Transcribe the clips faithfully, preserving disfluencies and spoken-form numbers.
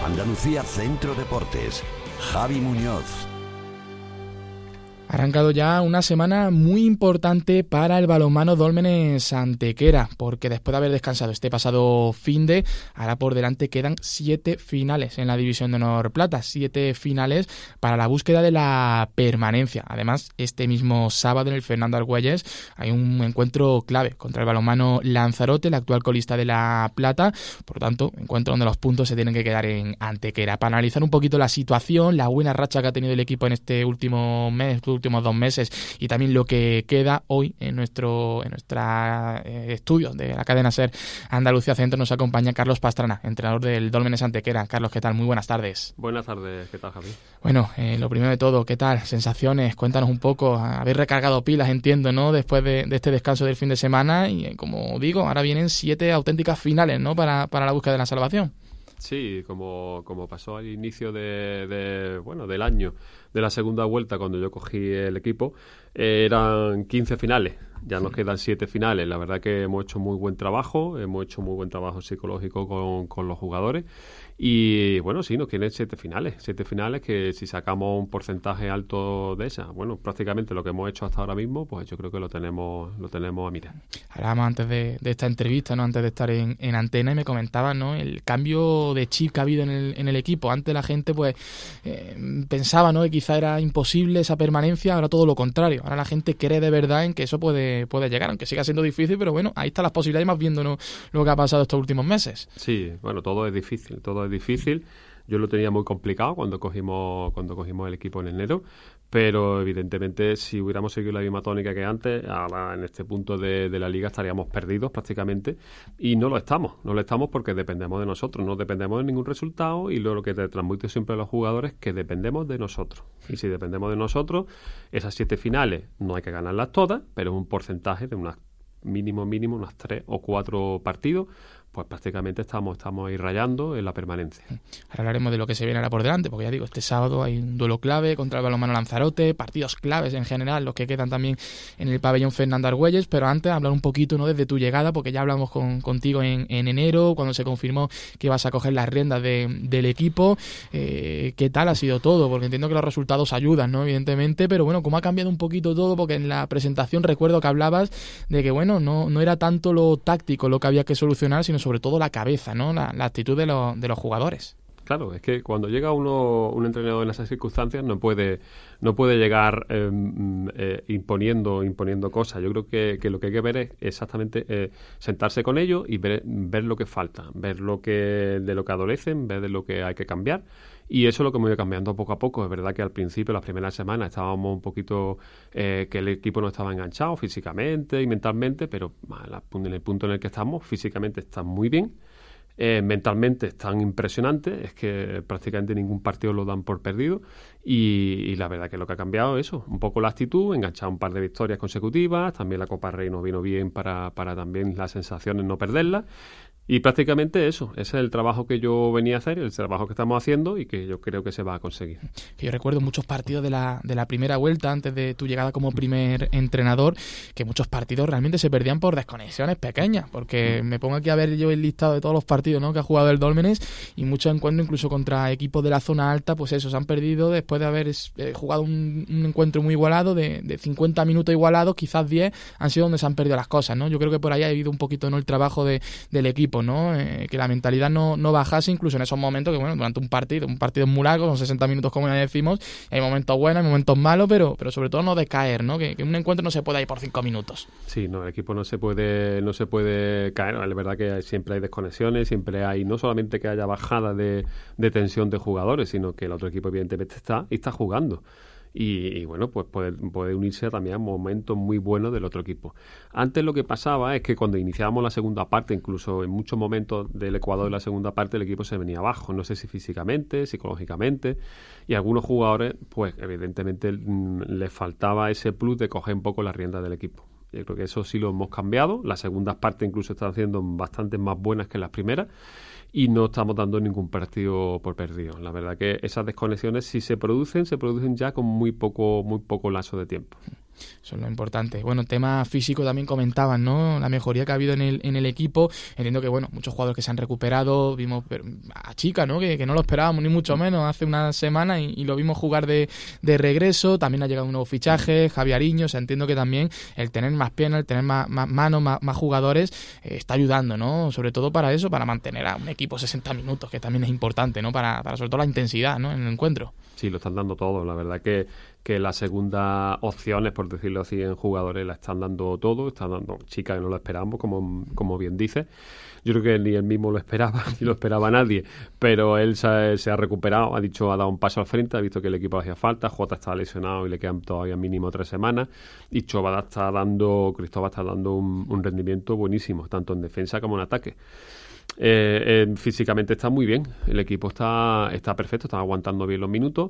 Andalucía Centro Deportes. Javi Muñoz. Ha arrancado ya una semana muy importante para el balonmano Dólmenes Antequera, porque después de haber descansado este pasado finde, ahora por delante quedan siete finales en la División de Honor Plata, siete finales para la búsqueda de la permanencia. Además, este mismo sábado en el Fernando Argüelles hay un encuentro clave contra el balonmano Lanzarote, el actual colista de la Plata, por lo tanto, encuentro donde los puntos se tienen que quedar en Antequera. Para analizar un poquito la situación, la buena racha que ha tenido el equipo en este último mes, últimos dos meses y también lo que queda hoy en nuestro en nuestra eh, estudio de la cadena SER Andalucía Centro, nos acompaña Carlos Pastrana, entrenador del Dólmenes Antequera. Carlos, ¿qué tal? Muy buenas tardes. Buenas tardes, ¿qué tal, Javi? Bueno, eh, lo primero de todo, ¿qué tal? Sensaciones, cuéntanos un poco. Habéis recargado pilas, entiendo, ¿no? Después de, de este descanso del fin de semana y, eh, como digo, ahora vienen siete auténticas finales, ¿no? Para, para la búsqueda de la salvación. Sí, como, como pasó al inicio de, de bueno del año, de la segunda vuelta, cuando yo cogí el equipo, eh, eran quince finales, ya nos quedan siete finales. La verdad que hemos hecho muy buen trabajo, hemos hecho muy buen trabajo psicológico con, con los jugadores y bueno, sí, nos quedan siete finales, siete finales que si sacamos un porcentaje alto de esas, bueno, prácticamente lo que hemos hecho hasta ahora mismo, pues yo creo que lo tenemos lo tenemos a mirar. Hablábamos antes de, de esta entrevista, ¿no? Antes de estar en, en antena, y me comentaban, ¿no? El cambio de chip que ha habido en el, en el equipo. Antes la gente pues eh, pensaba, ¿no? Que quizá era imposible esa permanencia, ahora todo lo contrario. Ahora la gente cree de verdad en que eso puede, puede llegar, aunque siga siendo difícil, pero bueno, ahí están las posibilidades, más viendo, ¿no? Lo que ha pasado estos últimos meses. Sí, bueno, todo es difícil, todo es difícil. Yo lo tenía muy complicado cuando cogimos cuando cogimos el equipo en enero, pero evidentemente si hubiéramos seguido la misma tónica que antes, ahora en este punto de, de la liga estaríamos perdidos prácticamente, y no lo estamos, no lo estamos porque dependemos de nosotros, no dependemos de ningún resultado, y lo, lo que te transmite siempre a los jugadores es que dependemos de nosotros, y si dependemos de nosotros, esas siete finales no hay que ganarlas todas, pero es un porcentaje de unas mínimo mínimo unos tres o cuatro partidos, pues prácticamente estamos estamos ahí rayando en la permanencia. Ahora hablaremos de lo que se viene ahora por delante, porque ya digo, este sábado hay un duelo clave contra el balonmano Lanzarote, partidos claves en general, los que quedan también en el pabellón Fernando Argüelles, pero antes hablar un poquito, ¿no? Desde tu llegada, porque ya hablamos con, contigo en, en enero, cuando se confirmó que ibas a coger las riendas de, del equipo. Eh, ¿Qué tal ha sido todo? Porque entiendo que los resultados ayudan, ¿no? Evidentemente, pero bueno, ¿cómo ha cambiado un poquito todo? Porque en la presentación recuerdo que hablabas de que, bueno, no, no era tanto lo táctico lo que había que solucionar, sino sobre todo la cabeza, ¿no? La, la actitud de, lo, de los jugadores. Claro, es que cuando llega uno un entrenador en esas circunstancias no puede no puede llegar eh, eh, imponiendo imponiendo cosas. Yo creo que, que lo que hay que ver es exactamente eh, sentarse con ellos y ver, ver lo que falta, ver lo que de lo que adolecen, ver de lo que hay que cambiar. Y eso es lo que hemos ido cambiando poco a poco. Es verdad que al principio, las primeras semanas, estábamos un poquito eh, que el equipo no estaba enganchado físicamente y mentalmente, pero en el punto en el que estamos, físicamente está muy bien. Eh, mentalmente es tan impresionante, es que prácticamente ningún partido lo dan por perdido, y, y la verdad que lo que ha cambiado es eso, un poco la actitud, enganchar un par de victorias consecutivas, también la Copa Rey nos vino bien para, para también las sensaciones no perderlas. Y prácticamente eso, ese es el trabajo que yo venía a hacer, el trabajo que estamos haciendo y que yo creo que se va a conseguir. Yo recuerdo muchos partidos de la, de la primera vuelta, antes de tu llegada como primer entrenador, que muchos partidos realmente se perdían por desconexiones pequeñas, porque me pongo aquí a ver yo el listado de todos los partidos, ¿no? Que ha jugado el Dólmenes, y muchos encuentros incluso contra equipos de la zona alta, pues eso, se han perdido después de haber eh, jugado un, un encuentro muy igualado, de, de cincuenta minutos igualados, quizás diez han sido donde se han perdido las cosas, ¿no? Yo creo que por ahí ha habido un poquito, ¿no?, el trabajo de, del equipo, ¿no? Eh, que la mentalidad no, no bajase incluso en esos momentos que, bueno, durante un partido, un partido es muy largo, son sesenta minutos como ya decimos, hay momentos buenos, hay momentos malos, pero, pero sobre todo no decaer, ¿no? Que, que un encuentro no se pueda ir por cinco minutos. Sí, no, el equipo no se puede no se puede caer, es verdad que siempre hay desconexiones, siempre hay, no solamente que haya bajada de, de tensión de jugadores, sino que el otro equipo evidentemente está y está jugando. Y, y bueno, pues puede, puede unirse también a momentos muy buenos del otro equipo. Antes lo que pasaba es que cuando iniciábamos la segunda parte, incluso en muchos momentos del Ecuador de la segunda parte, el equipo se venía abajo, no sé si físicamente, psicológicamente, y a algunos jugadores, pues evidentemente mmm, les faltaba ese plus de coger un poco la rienda del equipo. Yo creo que eso sí lo hemos cambiado, las segundas partes incluso están siendo bastante más buenas que las primeras, y no estamos dando ningún partido por perdido. La verdad que esas desconexiones, si se producen, se producen ya con muy poco muy poco lapso de tiempo. Eso es lo importante. Bueno, tema físico también comentaban, ¿no? La mejoría que ha habido en el, en el equipo. Entiendo que, bueno, muchos jugadores que se han recuperado. Vimos a Chica, ¿no? Que, que no lo esperábamos ni mucho menos hace una semana y, y lo vimos jugar de, de regreso. También ha llegado un nuevo fichaje, Javi Ariño. O sea, entiendo que también el tener más piernas, el tener más, más manos, más, más jugadores, eh, está ayudando, ¿no? Sobre todo para eso, para mantener a un equipo sesenta minutos, que también es importante, ¿no? Para, para sobre todo la intensidad, ¿no? En el encuentro. Sí, lo están dando todo. La verdad que, que las segundas opciones, por decirlo así, en jugadores la están dando todo. Están dando Chica, que no lo esperamos, como, como bien dice. Yo creo que ni él mismo lo esperaba, ni lo esperaba nadie, pero él se, se ha recuperado, ha dicho, ha dado un paso al frente, ha visto que el equipo hacía falta, Jota está lesionado y le quedan todavía mínimo tres semanas, y Chobada está dando, Cristóbal está dando un, un rendimiento buenísimo, tanto en defensa como en ataque. Eh, eh, físicamente está muy bien, el equipo está, está perfecto, está aguantando bien los minutos.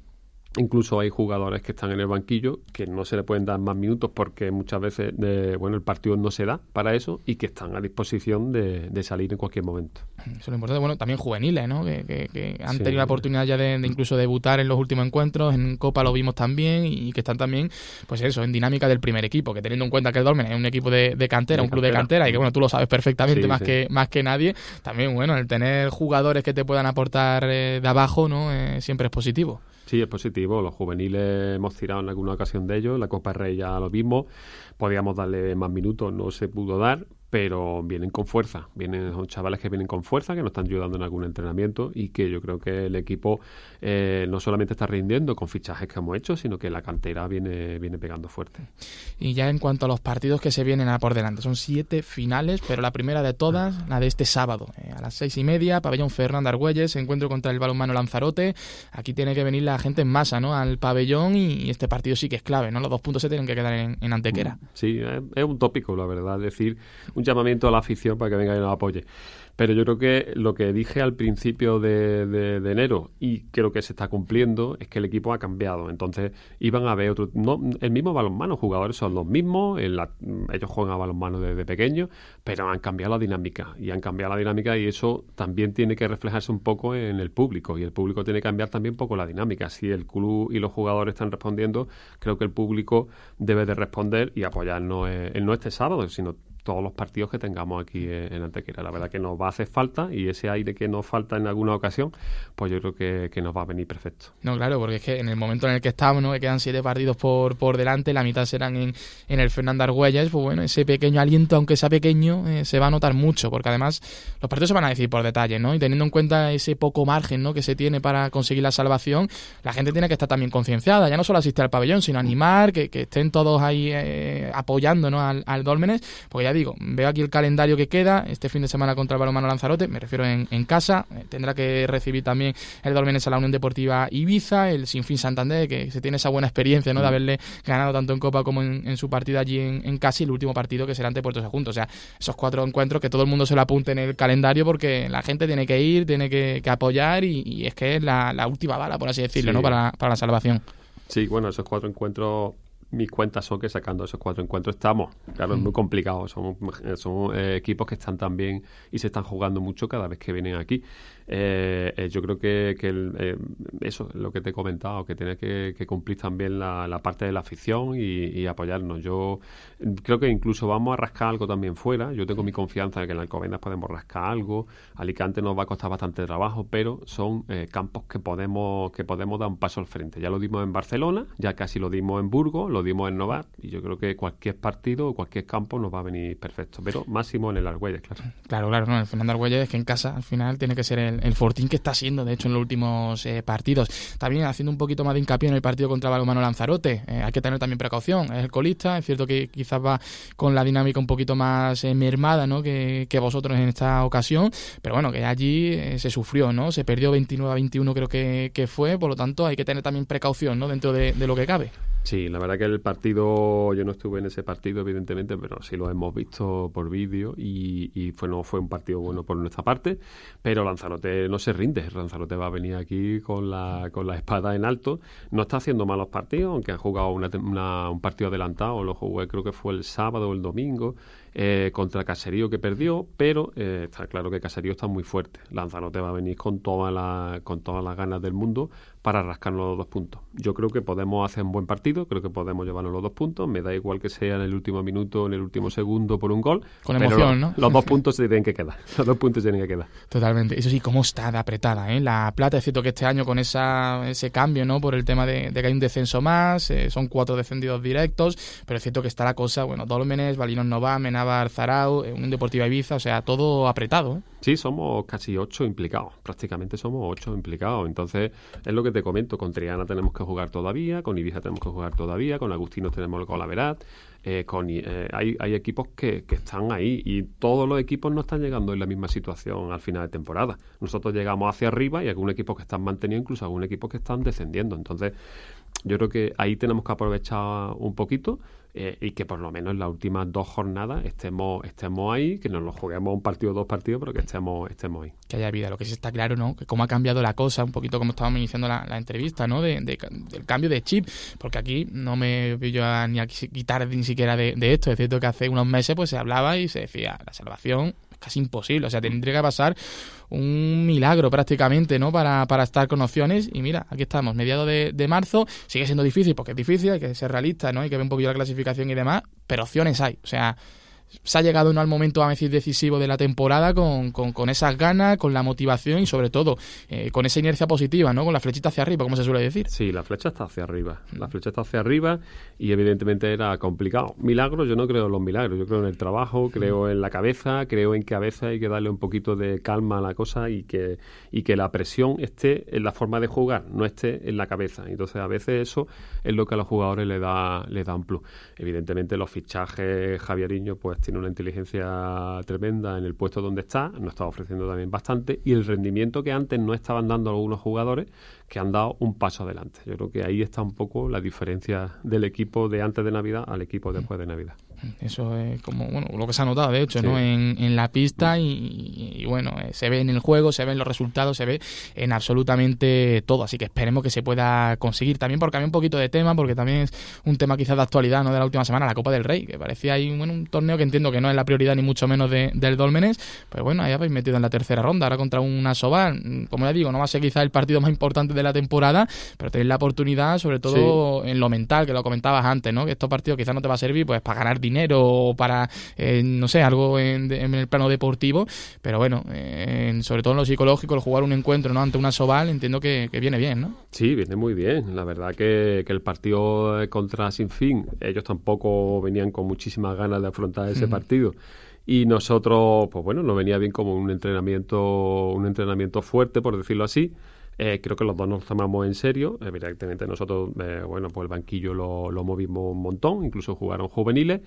Incluso hay jugadores que están en el banquillo que no se le pueden dar más minutos porque muchas veces de, bueno, el partido no se da para eso y que están a disposición de, de salir en cualquier momento. Eso es lo importante. Bueno, también juveniles, ¿no? Que, que, que han sí. tenido la oportunidad ya de, de incluso debutar en los últimos encuentros. En Copa lo vimos también y que están también, pues eso, en dinámica del primer equipo. Que teniendo en cuenta que el Dolmen es un equipo de, de cantera, de un club cantera. de cantera y que, bueno, tú lo sabes perfectamente sí, más, sí. Que, más que nadie. También, bueno, el tener jugadores que te puedan aportar eh, de abajo, ¿no? Eh, siempre es positivo. Sí, es positivo. Los juveniles hemos tirado en alguna ocasión de ellos. La Copa Rey ya lo vimos. Podíamos darle más minutos, no se pudo dar, pero vienen con fuerza. Vienen, son chavales que vienen con fuerza, que nos están ayudando en algún entrenamiento y que yo creo que el equipo eh, no solamente está rindiendo con fichajes que hemos hecho, sino que la cantera viene, viene pegando fuerte. Y ya en cuanto a los partidos que se vienen a por delante, son siete finales, pero la primera de todas, la de este sábado, eh, a las seis y media, pabellón Fernando Argüelles, encuentro contra el Balonmano Lanzarote. Aquí tiene que venir la gente en masa, ¿no? Al pabellón y este partido sí que es clave, ¿no? Los dos puntos se tienen que quedar en, en Antequera. Sí, es, es un tópico, la verdad, es decir, un llamamiento a la afición para que venga y nos apoye. Pero yo creo que lo que dije al principio de, de, de enero, y creo que se está cumpliendo, es que el equipo ha cambiado. Entonces iban a ver otro, no, el mismo balonmano, jugadores son los mismos, en la, ellos juegan a balonmano desde pequeños, pero han cambiado la dinámica. Y han cambiado la dinámica y eso también tiene que reflejarse un poco en el público. Y el público tiene que cambiar también un poco la dinámica. Si el club y los jugadores están respondiendo, creo que el público debe de responder y apoyarnos en no este sábado, sino todos los partidos que tengamos aquí en Antequera. La verdad que nos va a hacer falta y ese aire que nos falta en alguna ocasión, pues yo creo que, que nos va a venir perfecto. No, claro, porque es que en el momento en el que estamos, ¿no? Que quedan siete partidos por, por delante, la mitad serán en, en el Fernando Argüelles, pues bueno, ese pequeño aliento, aunque sea pequeño, eh, se va a notar mucho, porque además los partidos se van a decir por detalle, ¿no? Y teniendo en cuenta ese poco margen, ¿no? Que se tiene para conseguir la salvación, la gente tiene que estar también concienciada, ya no solo asistir al pabellón, sino animar, que, que estén todos ahí eh, apoyando, ¿no? al, al Dólmenes, porque ya digo, veo aquí el calendario que queda, este fin de semana contra el Balonmano Lanzarote, me refiero en, en casa, eh, tendrá que recibir también el Dólmenes a la Unión Deportiva Ibiza, el Sinfín Santander, que se tiene esa buena experiencia, ¿no? De haberle ganado tanto en Copa como en, en su partida allí en, en casa, y el último partido que será ante Puerto Sagunto. O sea, esos cuatro encuentros que todo el mundo se lo apunte en el calendario porque la gente tiene que ir, tiene que, que apoyar y, y es que es la, la última bala, por así decirlo, sí. ¿No? Para, para la salvación. Sí, bueno, esos cuatro encuentros, mis cuentas son que sacando esos cuatro encuentros estamos. Claro, es muy complicado. Son, son eh, equipos que están también y se están jugando mucho cada vez que vienen aquí. Eh, eh, yo creo que, que el, eh, eso es lo que te he comentado, que tiene que, que cumplir también la, la parte de la afición y, y apoyarnos. Yo creo que incluso vamos a rascar algo también fuera. Yo tengo mi confianza de que en Alcobendas podemos rascar algo. Alicante nos va a costar bastante trabajo, pero son eh, campos que podemos que podemos dar un paso al frente. Ya lo dimos en Barcelona, ya casi lo dimos en Burgos, lo dimos en Novat, y yo creo que cualquier partido o cualquier campo nos va a venir perfecto, pero máximo en el Argüelles, claro. Claro, claro, no, el Fernando Argüelles es que en casa al final tiene que ser el, el fortín que está siendo, de hecho, en los últimos eh, partidos. También haciendo un poquito más de hincapié en el partido contra Balonmano Lanzarote, eh, hay que tener también precaución, es el colista, es cierto que quizás va con la dinámica un poquito más eh, mermada, ¿no? que, que vosotros en esta ocasión, pero bueno, que allí eh, se sufrió, ¿no? Se perdió veintinueve a veintiuno creo que, que fue, por lo tanto hay que tener también precaución, ¿no? Dentro de, de lo que cabe. Sí, la verdad que el partido, yo no estuve en ese partido evidentemente, pero sí lo hemos visto por vídeo y, y fue, no fue un partido bueno por nuestra parte, pero Lanzarote no se rinde, Lanzarote va a venir aquí con la, con la espada en alto, no está haciendo malos partidos, aunque ha jugado una, una, un partido adelantado, lo jugué creo que fue el sábado o el domingo, eh, contra Caserío, que perdió, pero eh, está claro que Caserío está muy fuerte. Lanzarote va a venir con, toda la, con todas las ganas del mundo para rascarnos los dos puntos. Yo creo que podemos hacer un buen partido, creo que podemos llevarnos los dos puntos, me da igual que sea en el último minuto, en el último segundo por un gol. Con emoción, los, ¿no? Los dos puntos se tienen que quedar, los dos puntos se tienen que quedar. Totalmente. Eso sí, cómo está de apretada, ¿eh? La Plata, es cierto que este año con esa ese cambio, ¿no? Por el tema de, de que hay un descenso más, eh, son cuatro descendidos directos, pero es cierto que está la cosa, bueno, Dólmenes, Balinos Nová, Menábar, Zarao, eh, Unión Deportiva Ibiza, o sea, todo apretado, ¿eh? Sí, somos casi ocho implicados, prácticamente somos ocho implicados, entonces es lo que te comento, con Triana tenemos que jugar todavía, con Ibiza tenemos que jugar todavía, con Agustinos tenemos el Golaverat, eh, con, eh, hay, hay equipos que, que están ahí y todos los equipos no están llegando en la misma situación al final de temporada. Nosotros llegamos hacia arriba y hay algunos equipos que están manteniendo, incluso algunos equipos que están descendiendo, entonces yo creo que ahí tenemos que aprovechar un poquito eh, y que por lo menos en las últimas dos jornadas estemos estemos ahí, que nos lo juguemos un partido o dos partidos, pero que estemos estemos ahí. Que haya vida. Lo que sí está claro, ¿no? Que cómo ha cambiado la cosa, un poquito como estábamos iniciando la, la entrevista, ¿no? De, de, del cambio de chip, porque aquí no me voy yo a, ni a quitar ni siquiera de, de esto. Es cierto que hace unos meses pues se hablaba y se decía, la salvación es casi imposible, o sea, tendría que pasar un milagro prácticamente, ¿no? Para, para estar con opciones, y mira, aquí estamos, mediados de, de marzo, sigue siendo difícil, porque es difícil, hay que ser realista, ¿no? Hay que ver un poquito la clasificación y demás, pero opciones hay, o sea, se ha llegado no al momento, a decir, decisivo de la temporada con, con, con esas ganas, con la motivación y sobre todo eh, con esa inercia positiva, ¿no? Con la flechita hacia arriba, como se suele decir. Sí, la flecha está hacia arriba, la flecha está hacia arriba y evidentemente era complicado. Milagros, yo no creo en los milagros, yo creo en el trabajo, creo en la cabeza, creo en que a veces hay que darle un poquito de calma a la cosa y que, y que la presión esté en la forma de jugar, no esté en la cabeza. Entonces a veces eso es lo que a los jugadores le da, le da un plus. Evidentemente los fichajes, Javieriño, pues tiene una inteligencia tremenda en el puesto donde está, nos está ofreciendo también bastante, y el rendimiento que antes no estaban dando algunos jugadores que han dado un paso adelante. Yo creo que ahí está un poco la diferencia del equipo de antes de Navidad al equipo después de Navidad. Eso es como, bueno, lo que se ha notado, de hecho, sí. ¿no? En, en la pista y, y bueno, eh, se ve en el juego, se ven los resultados, se ve en absolutamente todo, así que esperemos que se pueda conseguir. También por cambiar un poquito de tema, porque también es un tema quizás de actualidad, ¿no? De la última semana, la Copa del Rey, que parecía ahí, bueno, un torneo que entiendo que no es la prioridad ni mucho menos de, del Dólmenes, pues bueno, ahí habéis metido en la tercera ronda, ahora contra un Asobal, como ya digo, no va a ser quizás el partido más importante de la temporada, pero tenéis la oportunidad, sobre todo sí. en lo mental, que lo comentabas antes, ¿no? Que estos partidos quizás no te va a servir pues para ganar dinero o para, eh, no sé, algo en, en el plano deportivo, pero bueno, eh, sobre todo en lo psicológico, el jugar un encuentro, ¿no? Ante una Asobal, entiendo que, que viene bien, ¿no? Sí, viene muy bien. La verdad que, que el partido contra Sinfín, ellos tampoco venían con muchísimas ganas de afrontar ese uh-huh. partido. Y nosotros, pues bueno, nos venía bien como un entrenamiento, un entrenamiento fuerte, por decirlo así. Eh, creo que los dos nos tomamos en serio. Evidentemente nosotros, eh, bueno, pues el banquillo lo, lo movimos un montón, incluso jugaron juveniles,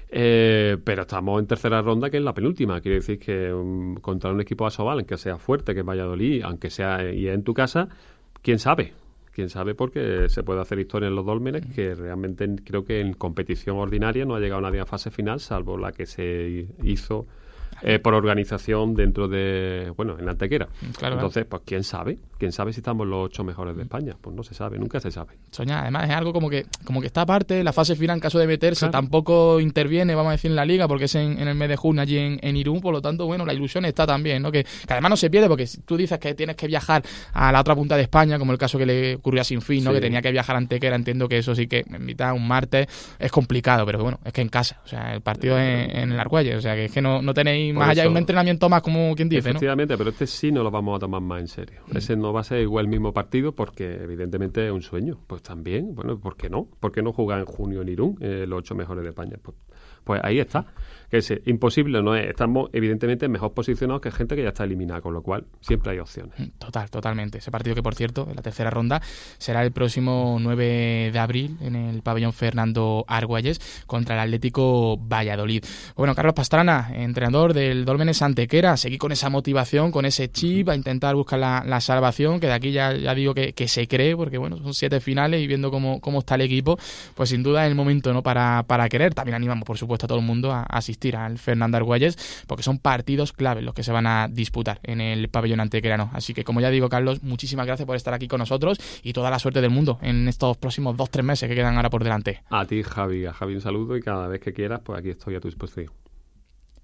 eh, pero estamos en tercera ronda, que es la penúltima. Quiere decir que um, contra un equipo Asobal, aunque sea fuerte, que es Valladolid, aunque sea y en tu casa, quién sabe. Quién sabe, porque se puede hacer historia en los Dólmenes, que realmente creo que en competición ordinaria no ha llegado nadie a fase final, salvo la que se hizo eh, por organización dentro de, bueno, en Antequera. Claro, entonces, pues quién sabe, quién sabe si estamos los ocho mejores de España. Pues no se sabe, nunca se sabe. Soñar, además es algo como que como que está aparte, la fase final en caso de meterse, claro. tampoco interviene, vamos a decir, en la liga, porque es en, en el mes de junio allí en, en Irún, por lo tanto, bueno, la ilusión está también, ¿no? Que, que además no se pierde, porque si tú dices que tienes que viajar a la otra punta de España, como el caso que le ocurrió a Sinfín, ¿no? Sí. Que tenía que viajar a Antequera, entiendo que eso sí que en mitad, un martes, es complicado, pero bueno, es que en casa, o sea, el partido es en, en el Argüelles, o sea, que es que no, no tenéis, por más eso, allá de un entrenamiento más, como quien dice, efectivamente, ¿no? Pero este sí no lo vamos a tomar más en serio. Mm. Ese no va a ser igual el mismo partido, porque evidentemente es un sueño. Pues también, bueno, ¿por qué no? ¿Por qué no jugar en junio en Irún, eh, los ocho mejores de España? Pues, pues ahí está. Que es imposible, no es. Estamos evidentemente mejor posicionados que gente que ya está eliminada, con lo cual siempre hay opciones. Total, totalmente. Ese partido que, por cierto, en la tercera ronda será el próximo nueve de abril en el pabellón Fernando Argüelles contra el Atlético Valladolid. Bueno, Carlos Pastrana, entrenador del Dólmenes Antequera, seguir con esa motivación, con ese chip, a intentar buscar la, la salvación, que de aquí ya, ya digo que, que se cree, porque bueno, son siete finales y viendo cómo, cómo está el equipo, pues sin duda es el momento, ¿no? para, para querer. También animamos, por supuesto, a todo el mundo a, a asistir al Fernando Argüelles, porque son partidos claves los que se van a disputar en el pabellón antequerano. Así que, como ya digo, Carlos, muchísimas gracias por estar aquí con nosotros y toda la suerte del mundo en estos próximos dos, tres meses que quedan ahora por delante. A ti, Javi, a Javi un saludo, y cada vez que quieras, pues aquí estoy a tu disposición.